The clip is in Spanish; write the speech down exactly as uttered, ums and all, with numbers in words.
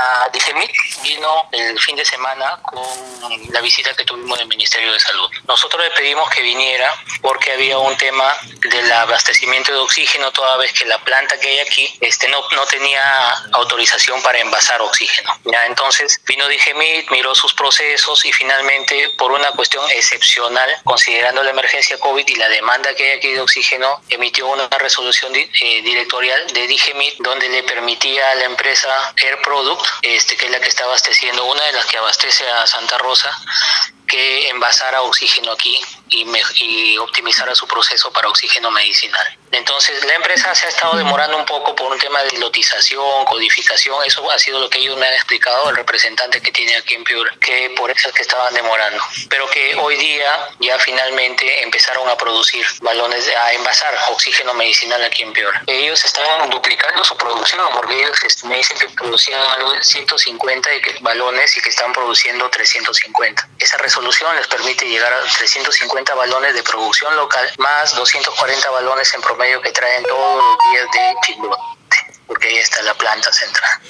La DIGEMIT vino el fin de semana con la visita que tuvimos del Ministerio de Salud. Nosotros le pedimos que viniera porque había un tema del abastecimiento de oxígeno, toda vez que la planta que hay aquí este, no, no tenía autorización para envasar oxígeno. ¿Ya? Entonces vino DIGEMIT, miró sus procesos y finalmente, por una cuestión excepcional, considerando la emergencia COVID y la demanda que hay aquí de oxígeno, emitió una resolución di, eh, directorial de DIGEMIT donde le permitía a la empresa Air Product, este, que es la que está abasteciendo, una de las que abastece a Santa Rosa, que envasara oxígeno aquí y, me, y optimizara su proceso para oxígeno medicinal. Entonces, la empresa se ha estado demorando un poco por un tema de lotización, codificación. Eso ha sido lo que ellos me han explicado, el representante que tiene aquí en Piura, que por eso es que estaban demorando. Pero que hoy día ya finalmente empezaron a producir balones, a envasar oxígeno medicinal aquí en Piura. Ellos estaban duplicando su producción, porque ellos me dicen que producían ciento cincuenta balones y que están produciendo trescientos cincuenta. Esa resolución les permite llegar a trescientos cincuenta balones de producción local, más doscientos cuarenta balones en promedio que traen todos los días de Chimbote, porque ahí está la planta central.